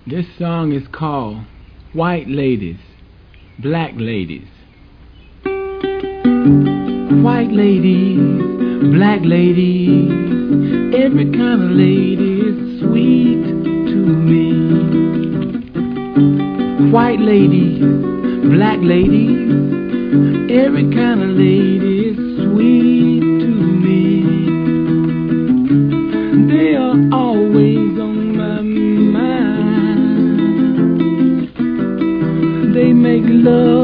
This song is called White Ladies, Black Ladies. White ladies, black ladies, every kind of lady is sweet to me. White ladies, black ladies, every kind of lady is sweet to me. They are always on my mind. They make love